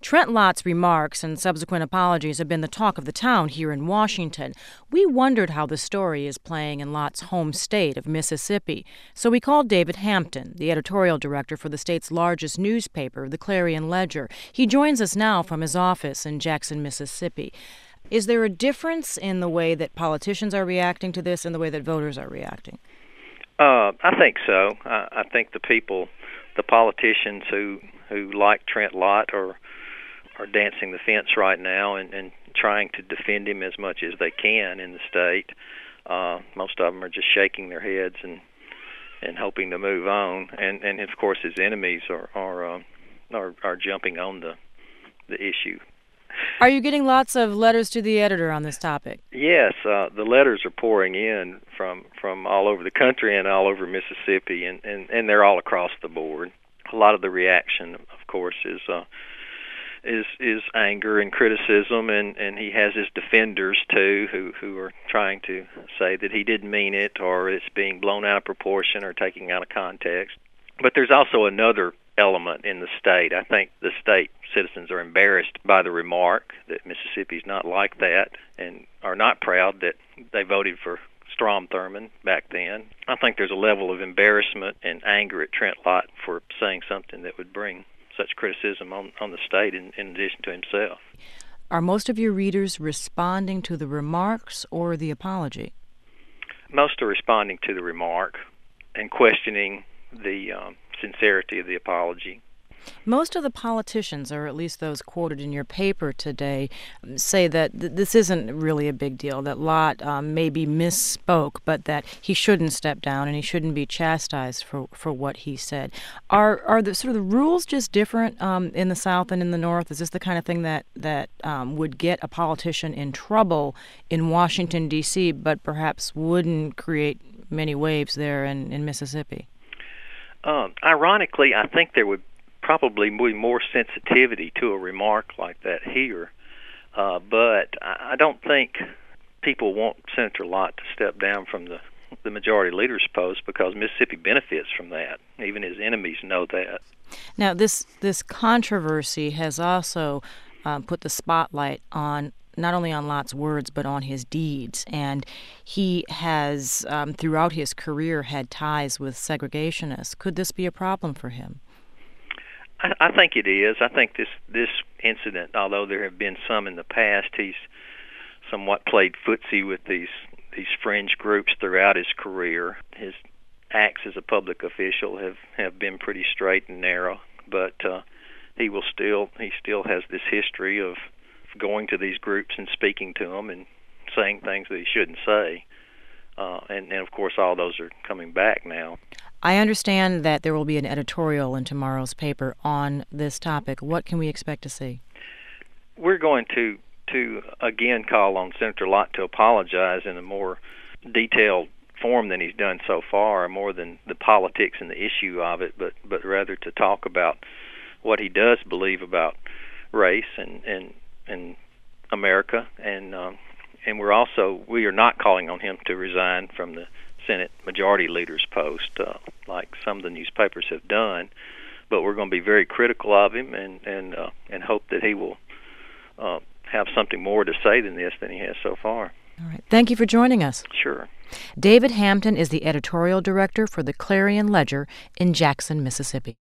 Trent Lott's remarks and subsequent apologies have been the talk of the town here in Washington. We wondered how the story is playing in Lott's home state of Mississippi. So we called David Hampton, the editorial director for the state's largest newspaper, the Clarion Ledger. He joins us now from his office in Jackson, Mississippi. Is there a difference in the way that politicians are reacting to this and the way that voters are reacting? I think so. I think the politicians who like Trent Lott are dancing the fence right now and trying to defend him as much as they can in the state. Most of them are just shaking their heads and hoping to move on. And of course, his enemies are jumping on the issue. Are you getting lots of letters to the editor on this topic? Yes, the letters are pouring in from all over the country and all over Mississippi, and they're all across the board. A lot of the reaction, of course, is anger and criticism, and he has his defenders too, who are trying to say that he didn't mean it, or it's being blown out of proportion or taken out of context. But there's also another element in the state. I think the state citizens are embarrassed by the remark that Mississippi's not like that, and are not proud that they voted for Strom Thurmond back then. I think there's a level of embarrassment and anger at Trent Lott for saying something that would bring such criticism on the state in addition to himself. Are most of your readers responding to the remarks or the apology? Most are responding to the remark and questioning the sincerity of the apology. Most of the politicians, or at least those quoted in your paper today, say that this isn't really a big deal, that Lott maybe misspoke, but that he shouldn't step down and he shouldn't be chastised for what he said. Are the sort of the rules just different in the South and in the North? Is this the kind of thing that would get a politician in trouble in Washington, D.C., but perhaps wouldn't create many waves there in Mississippi? Ironically, I think there would probably be more sensitivity to a remark like that here, but I don't think people want Senator Lott to step down from the majority leader's post, because Mississippi benefits from that. Even his enemies know that. Now, this controversy has also put the spotlight on not only on Lott's words, but on his deeds. And he has, throughout his career, had ties with segregationists. Could this be a problem for him? I think it is. I think this incident, although there have been some in the past, he's somewhat played footsie with these fringe groups throughout his career. His acts as a public official have been pretty straight and narrow, but he still has this history of going to these groups and speaking to them and saying things that he shouldn't say. And of course, all those are coming back now. I understand that there will be an editorial in tomorrow's paper on this topic. What can we expect to see? We're going to again call on Senator Lott to apologize in a more detailed form than he's done so far, more than the politics and the issue of it, but rather to talk about what he does believe about race and America, and we are not calling on him to resign from the Senate Majority Leader's post like some of the newspapers have done, but we're going to be very critical of him and hope that he will have something more to say than he has so far. All right. Thank you for joining us. Sure. David Hampton is the editorial director for the Clarion Ledger in Jackson, Mississippi.